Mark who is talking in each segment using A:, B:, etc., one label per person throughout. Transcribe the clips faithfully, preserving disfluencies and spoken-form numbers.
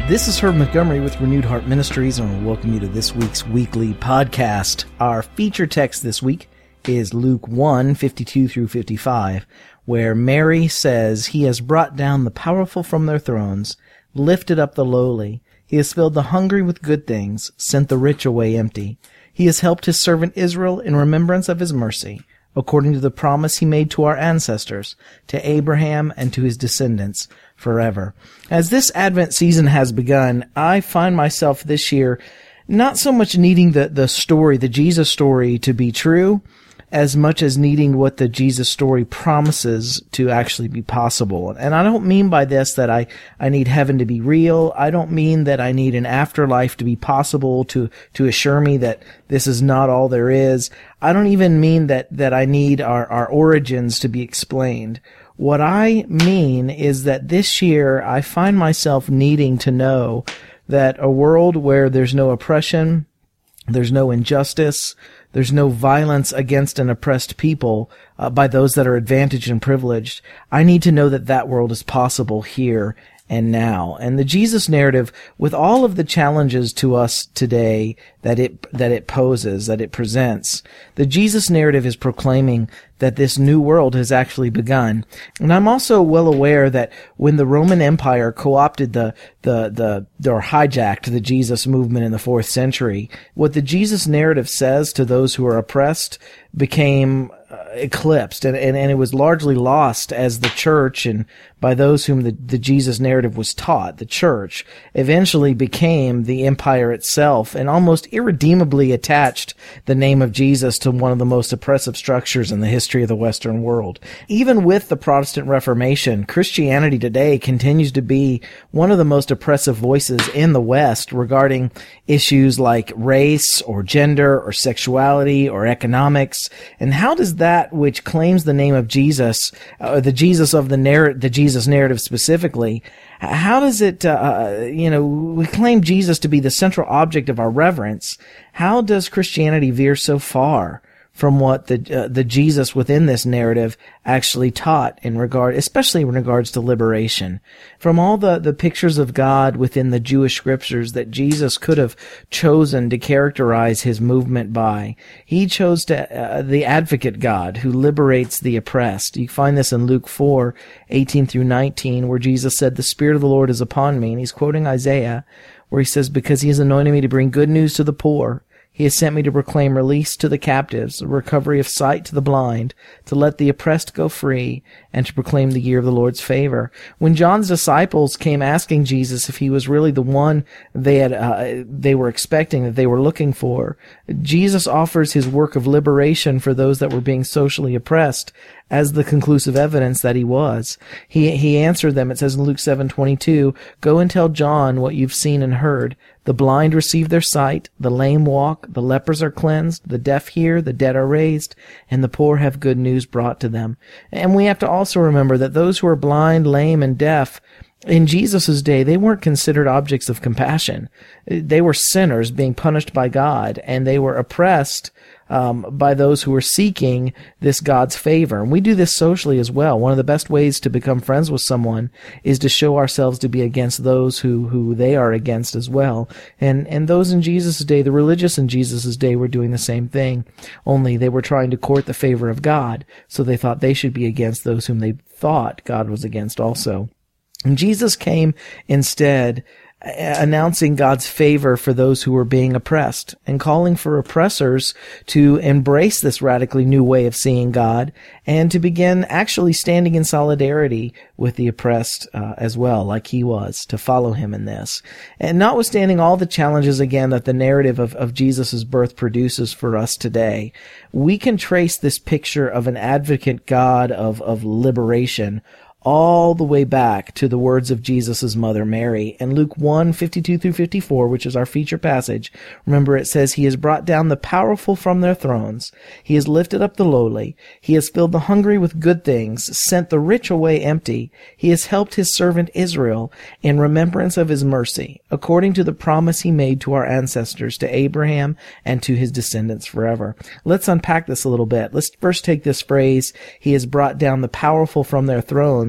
A: This is Herb Montgomery with Renewed Heart Ministries, and I want to welcome you to this week's weekly podcast. Our feature text this week is Luke one, fifty-two through fifty-five, where Mary says, "He has brought down the powerful from their thrones, lifted up the lowly. He has filled the hungry with good things, sent the rich away empty. He has helped his servant Israel in remembrance of his mercy, according to the promise he made to our ancestors, to Abraham and to his descendants forever." As this Advent season has begun, I find myself this year not so much needing the, the story, the Jesus story, to be true, as much as needing what the Jesus story promises to actually be possible. And I don't mean by this that I, I need heaven to be real. I don't mean that I need an afterlife to be possible to, to assure me that this is not all there is. I don't even mean that, that I need our, our origins to be explained. What I mean is that this year I find myself needing to know that a world where there's no oppression, there's no injustice, there's no violence against an oppressed people uh, by those that are advantaged and privileged, I need to know that that world is possible here and now. And the Jesus narrative, with all of the challenges to us today that it that it poses, that it presents, the Jesus narrative is proclaiming that this new world has actually begun. And I'm also well aware that when the Roman Empire co-opted the the the or hijacked the Jesus movement in the fourth century, what the Jesus narrative says to those who are oppressed became uh, eclipsed, and, and and it was largely lost as the church, and by those whom the, the Jesus narrative was taught, the church eventually became the empire itself, and almost irredeemably attached the name of Jesus to one of the most oppressive structures in the history of the Western world. Even with the Protestant Reformation, Christianity today continues to be one of the most oppressive voices in the West regarding issues like race or gender or sexuality or economics. And how does that which claims the name of Jesus, or the Jesus of the narrative, the Jesus narrative specifically, how does it, uh, you know, we claim Jesus to be the central object of our reverence. How does Christianity veer so far from what the uh, the Jesus within this narrative actually taught in regard, especially in regards to liberation? From all the, the pictures of God within the Jewish scriptures that Jesus could have chosen to characterize his movement by, he chose to, uh, the advocate God who liberates the oppressed. You find this in Luke four, eighteen through nineteen, where Jesus said, "The Spirit of the Lord is upon me," and he's quoting Isaiah, where he says, "Because he has anointed me to bring good news to the poor. He has sent me to proclaim release to the captives, recovery of sight to the blind, to let the oppressed go free, and to proclaim the year of the Lord's favor." When John's disciples came asking Jesus if he was really the one they had, uh, they were expecting, that they were looking for, Jesus offers his work of liberation for those that were being socially oppressed as the conclusive evidence that he was. He he answered them. It says in Luke seven twenty-two, "Go and tell John what you've seen and heard. The blind receive their sight, the lame walk, the lepers are cleansed, the deaf hear, the dead are raised, and the poor have good news brought to them." And we have to also remember that those who are blind, lame, and deaf, in Jesus' day, they weren't considered objects of compassion. They were sinners being punished by God, and they were oppressed Um, by those who are seeking this God's favor. And we do this socially as well. One of the best ways to become friends with someone is to show ourselves to be against those who, who they are against as well. And, and those in Jesus' day, the religious in Jesus' day, were doing the same thing, only they were trying to court the favor of God, so they thought they should be against those whom they thought God was against also. And Jesus came instead announcing God's favor for those who were being oppressed, and calling for oppressors to embrace this radically new way of seeing God, and to begin actually standing in solidarity with the oppressed uh, as well, like he was, to follow him in this. And notwithstanding all the challenges, again, that the narrative of, of Jesus' birth produces for us today, we can trace this picture of an advocate God of, of liberation all the way back to the words of Jesus' mother, Mary. In Luke one, fifty-two through fifty-four, which is our feature passage, remember it says, "He has brought down the powerful from their thrones. He has lifted up the lowly. He has filled the hungry with good things, sent the rich away empty. He has helped his servant Israel in remembrance of his mercy, according to the promise he made to our ancestors, to Abraham and to his descendants forever." Let's unpack this a little bit. Let's first take this phrase, "He has brought down the powerful from their thrones,"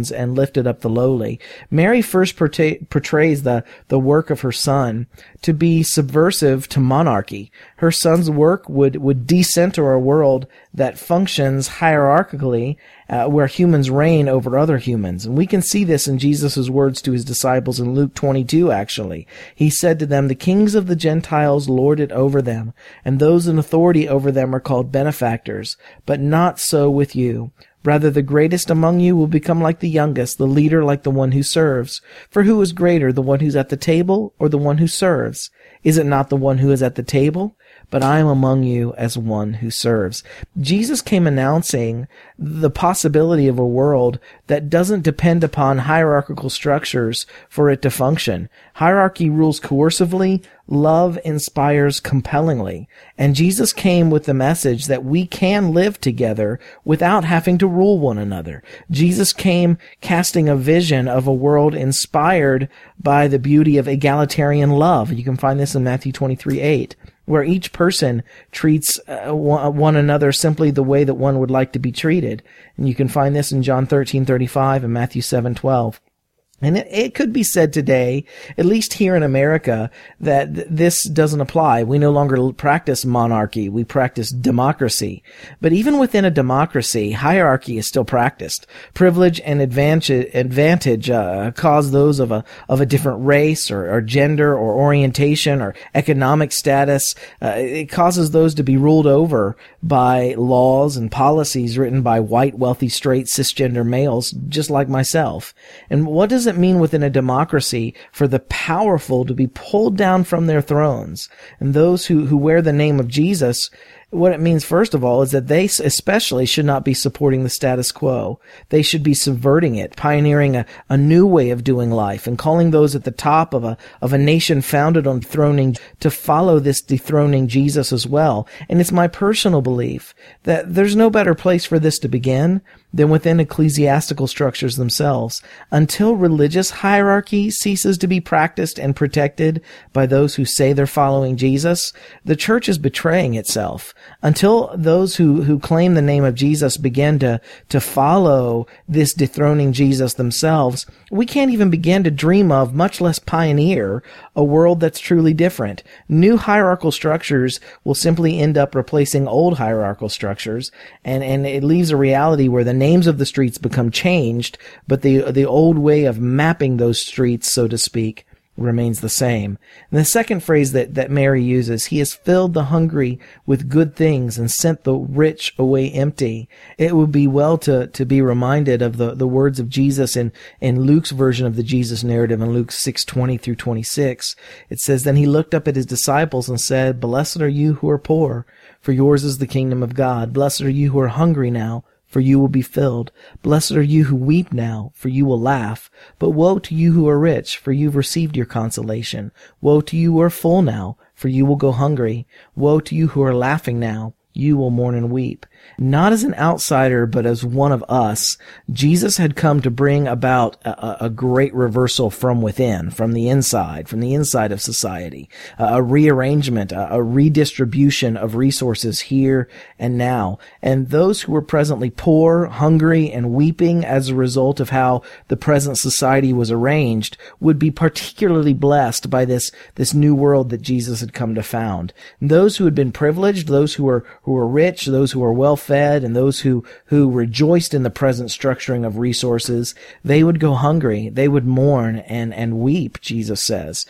A: thrones and lifted up the lowly. Mary first portray, portrays the, the work of her son to be subversive to monarchy. Her son's work would, would decenter a world that functions hierarchically, uh, where humans reign over other humans. And we can see this in Jesus' words to his disciples in Luke twenty-two, actually. He said to them, "The kings of the Gentiles lord it over them, and those in authority over them are called benefactors. But not so with you. Rather, the greatest among you will become like the youngest, the leader like the one who serves. For who is greater, the one who's at the table or the one who serves? Is it not the one who is at the table? But I am among you as one who serves." Jesus came announcing the possibility of a world that doesn't depend upon hierarchical structures for it to function. Hierarchy rules coercively, love inspires compellingly. And Jesus came with the message that we can live together without having to rule one another. Jesus came casting a vision of a world inspired by the beauty of egalitarian love. You can find this in Matthew twenty-three eight. Where each person treats uh, one another simply the way that one would like to be treated. And you can find this in John thirteen thirty-five and Matthew seven twelve. And it, it could be said today, at least here in America, that th- this doesn't apply. We no longer practice monarchy. We practice democracy. But even within a democracy, hierarchy is still practiced. Privilege and advantage, advantage uh, cause those of a of a different race or, or gender or orientation or economic status. Uh, it causes those to be ruled over by laws and policies written by white, wealthy, straight, cisgender males, just like myself. And what does it mean within a democracy for the powerful to be pulled down from their thrones? And those who, who wear the name of Jesus, what it means, first of all, is that they especially should not be supporting the status quo. They should be subverting it, pioneering a, a new way of doing life, and calling those at the top of a of a nation founded on dethroning to follow this dethroning Jesus as well. And it's my personal belief that there's no better place for this to begin than within ecclesiastical structures themselves. Until religious hierarchy ceases to be practiced and protected by those who say they're following Jesus, the church is betraying itself. Until those who, who claim the name of Jesus begin to, to follow this dethroning Jesus themselves, we can't even begin to dream of, much less pioneer, a world that's truly different. New hierarchical structures will simply end up replacing old hierarchical structures, and, and it leaves a reality where the names of the streets become changed, but the the old way of mapping those streets, so to speak, remains the same. And the second phrase that, that Mary uses, "He has filled the hungry with good things and sent the rich away empty." It would be well to, to be reminded of the, the words of Jesus in, in Luke's version of the Jesus narrative in Luke six twenty through twenty-six. It says, "Then he looked up at his disciples and said, 'Blessed are you who are poor, for yours is the kingdom of God. Blessed are you who are hungry now, for you will be filled. Blessed are you who weep now, for you will laugh. But woe to you who are rich, for you've received your consolation. Woe to you who are full now, for you will go hungry. Woe to you who are laughing now, you will mourn and weep." Not as an outsider, but as one of us, Jesus had come to bring about a, a great reversal from within, from the inside, from the inside of society, a rearrangement, a, a redistribution of resources here and now. And those who were presently poor, hungry, and weeping as a result of how the present society was arranged would be particularly blessed by this, this new world that Jesus had come to found. And those who had been privileged, those who were, who were rich, those who were well fed, and those who, who rejoiced in the present structuring of resources, they would go hungry. They would mourn and, and weep, Jesus says.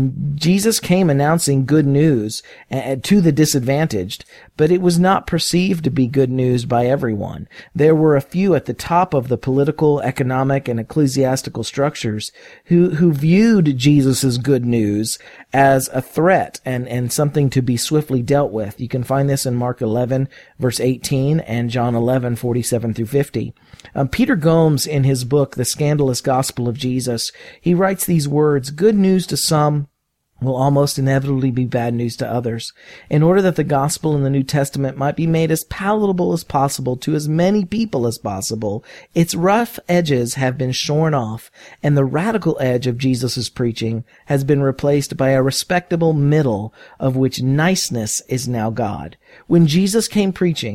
A: Jesus came announcing good news uh, to the disadvantaged, but it was not perceived to be good news by everyone. There were a few at the top of the political, economic, and ecclesiastical structures who, who viewed Jesus' good news as a threat and, and something to be swiftly dealt with. You can find this in Mark eleven, verse eighteen, and John eleven, forty-seven through fifty. Um, Peter Gomes, in his book, The Scandalous Gospel of Jesus, he writes these words, "Good news to some will almost inevitably be bad news to others. In order that the gospel in the New Testament might be made as palatable as possible to as many people as possible, its rough edges have been shorn off, and the radical edge of Jesus' preaching has been replaced by a respectable middle, of which niceness is now God. When Jesus came preaching,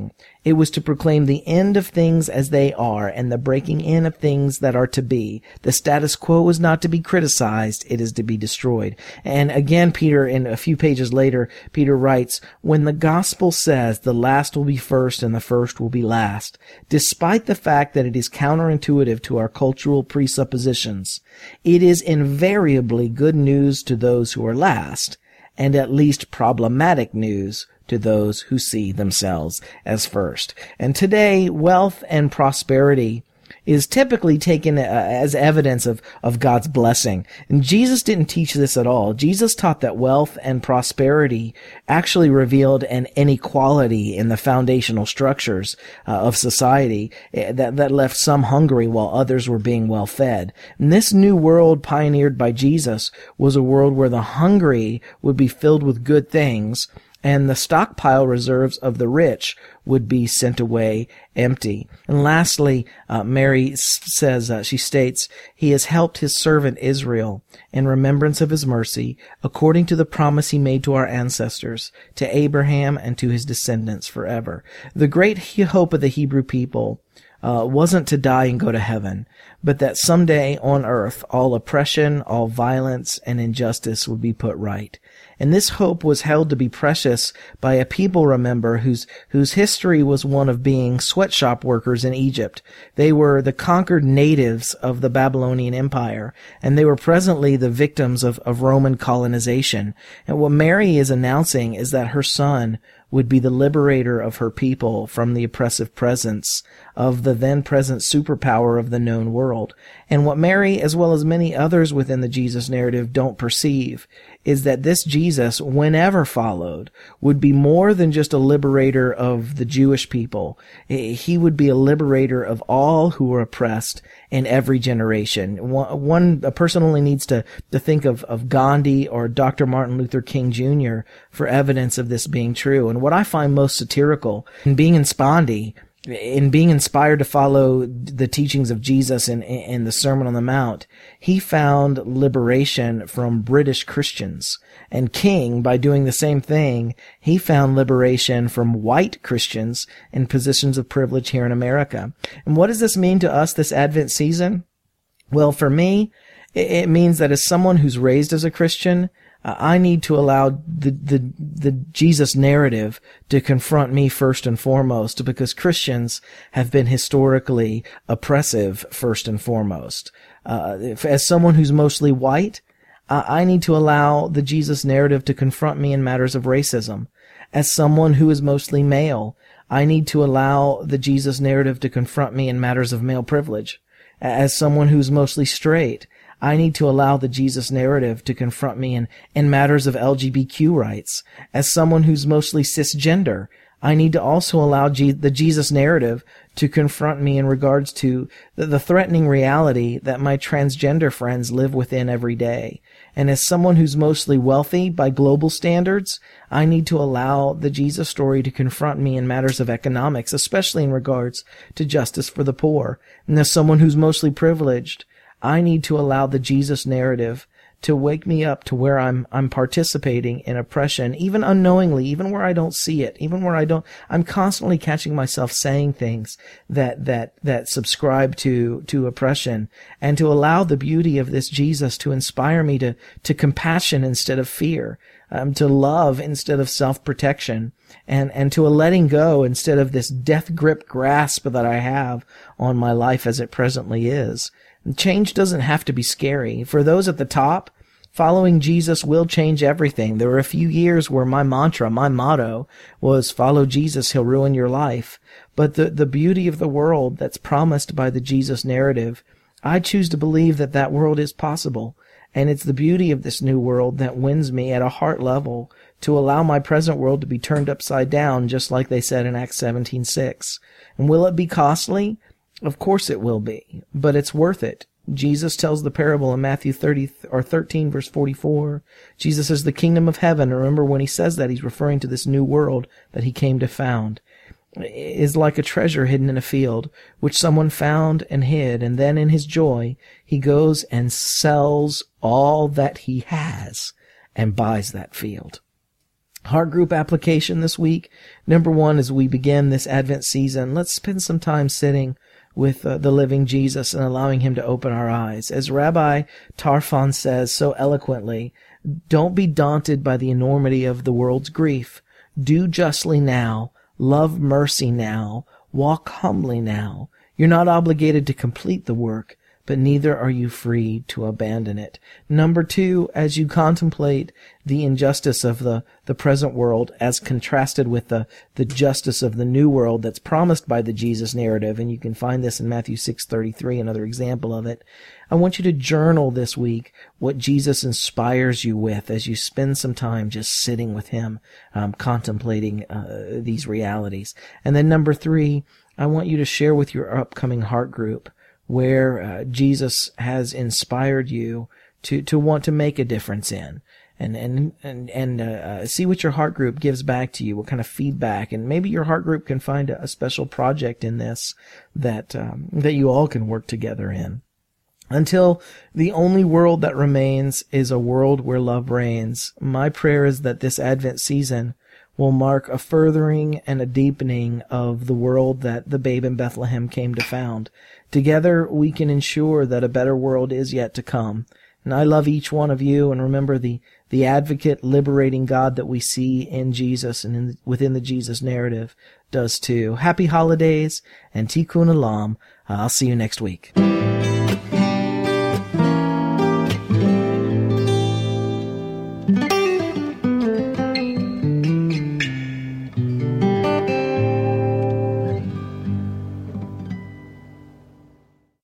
A: It was to proclaim the end of things as they are and the breaking in of things that are to be. The status quo is not to be criticized. It is to be destroyed. And again, Peter, in a few pages later, Peter writes, when the gospel says the last will be first and the first will be last, despite the fact that it is counterintuitive to our cultural presuppositions, it is invariably good news to those who are last, and at least problematic news to those who see themselves as first. And today, wealth and prosperity is typically taken uh, as evidence of, of God's blessing. And Jesus didn't teach this at all. Jesus taught that wealth and prosperity actually revealed an inequality in the foundational structures uh, of society uh, that, that left some hungry while others were being well fed. And this new world pioneered by Jesus was a world where the hungry would be filled with good things, and the stockpile reserves of the rich would be sent away empty. And lastly, uh, Mary says, uh, she states, he has helped his servant Israel in remembrance of his mercy, according to the promise he made to our ancestors, to Abraham and to his descendants forever. The great hope of the Hebrew people uh, wasn't to die and go to heaven, but that someday on earth all oppression, all violence, and injustice would be put right. And this hope was held to be precious by a people, remember, whose whose history was one of being sweatshop workers in Egypt. They were the conquered natives of the Babylonian Empire, and they were presently the victims of, of Roman colonization. And what Mary is announcing is that her son would be the liberator of her people from the oppressive presence of the then-present superpower of the known world. And what Mary, as well as many others within the Jesus narrative, don't perceive is that this Jesus, whenever followed, would be more than just a liberator of the Jewish people. He would be a liberator of all who were oppressed in every generation. One, one a person only needs to, to think of, of Gandhi or Doctor Martin Luther King Junior for evidence of this being true. And what I find most satirical in being in Spondy, in being inspired to follow the teachings of Jesus in, in the Sermon on the Mount, he found liberation from British Christians. And King, by doing the same thing, he found liberation from white Christians in positions of privilege here in America. And what does this mean to us this Advent season? Well, for me, it means that as someone who's raised as a Christian, Uh, I need to allow the, the, the Jesus narrative to confront me first and foremost, because Christians have been historically oppressive first and foremost. Uh, if, as someone who's mostly white, uh, I need to allow the Jesus narrative to confront me in matters of racism. As someone who is mostly male, I need to allow the Jesus narrative to confront me in matters of male privilege. As someone who's mostly straight, I need to allow the Jesus narrative to confront me in, in matters of L G B T Q rights. As someone who's mostly cisgender, I need to also allow G- the Jesus narrative to confront me in regards to the, the threatening reality that my transgender friends live within every day. And as someone who's mostly wealthy by global standards, I need to allow the Jesus story to confront me in matters of economics, especially in regards to justice for the poor. And as someone who's mostly privileged, I need to allow the Jesus narrative to wake me up to where I'm I'm participating in oppression, even unknowingly, even where I don't see it, even where I don't. I'm constantly catching myself saying things that that that subscribe to to oppression, and to allow the beauty of this Jesus to inspire me to to compassion instead of fear, um, to love instead of self-protection, and and to a letting go instead of this death grip grasp that I have on my life as it presently is. Change doesn't have to be scary. For those at the top, following Jesus will change everything. There were a few years where my mantra, my motto was follow Jesus, he'll ruin your life. But the, the beauty of the world that's promised by the Jesus narrative, I choose to believe that that world is possible. And it's the beauty of this new world that wins me at a heart level to allow my present world to be turned upside down, just like they said in Acts seventeen six. And will it be costly? Of course it will be, but it's worth it. Jesus tells the parable in Matthew thirty or thirteen verse forty-four. Jesus says the kingdom of heaven, remember when he says that, he's referring to this new world that he came to found, is like a treasure hidden in a field, which someone found and hid, and then in his joy, he goes and sells all that he has and buys that field. Heart group application this week. Number one, as we begin this Advent season, let's spend some time sitting with uh, the living Jesus and allowing him to open our eyes. As Rabbi Tarfon says so eloquently, don't be daunted by the enormity of the world's grief. Do justly now, love mercy now, walk humbly now. You're not obligated to complete the work, but neither are you free to abandon it. Number two, as you contemplate the injustice of the, the present world as contrasted with the, the justice of the new world that's promised by the Jesus narrative, and you can find this in Matthew six thirty-three, another example of it, I want you to journal this week what Jesus inspires you with as you spend some time just sitting with him, um, contemplating uh, these realities. And then number three, I want you to share with your upcoming heart group where uh, Jesus has inspired you to, to want to make a difference in, and and and and uh, see what your heart group gives back to you, what kind of feedback, and maybe your heart group can find a, a special project in this that um, that you all can work together in. Until the only world that remains is a world where love reigns, my prayer is that this Advent season will mark a furthering and a deepening of the world that the babe in Bethlehem came to found. Together, we can ensure that a better world is yet to come. And I love each one of you, and remember the, the advocate, liberating God that we see in Jesus and in, within the Jesus narrative does too. Happy holidays, and Tikkun Olam. Uh, I'll see you next week.